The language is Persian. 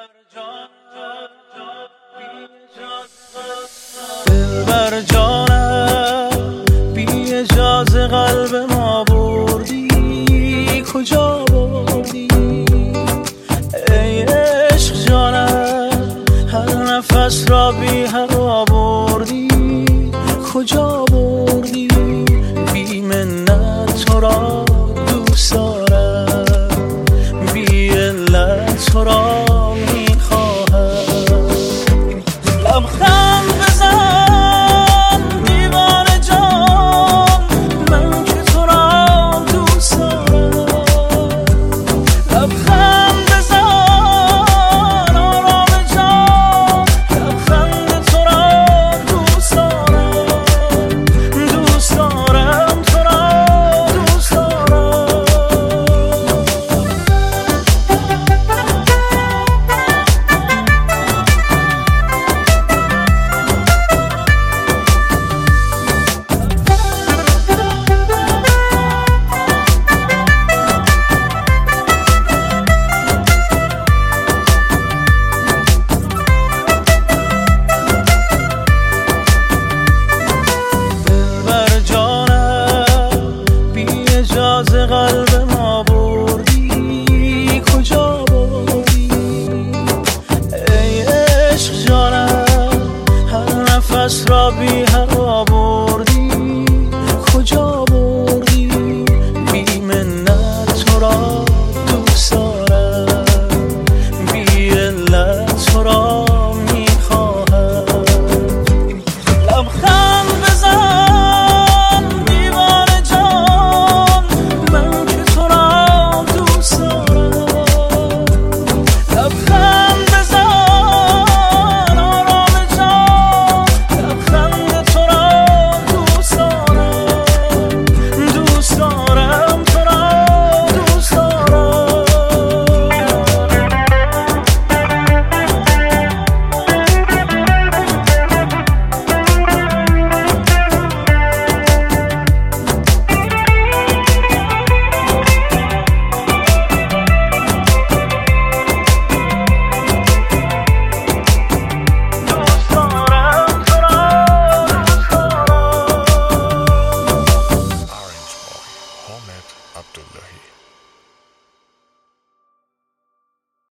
دلبر جانم بی اجازه قلب ما بردی، کجا بردی ای عشق جانم؟ هر نفس را بی هوا بردی، کجا بردی؟ بی منت تو را دوست دارم، بی علت تو را میخواهم. لبخند بزن دیوانه جان، من که تو را دوست دارم. لبخند بزن آرام جان، لبخند تو را دوست دارم، دوست دارم تو را دوست دارم. اجازه قلب ما بردی، کجا بردی ای عشق جانم؟ هر نفس را بی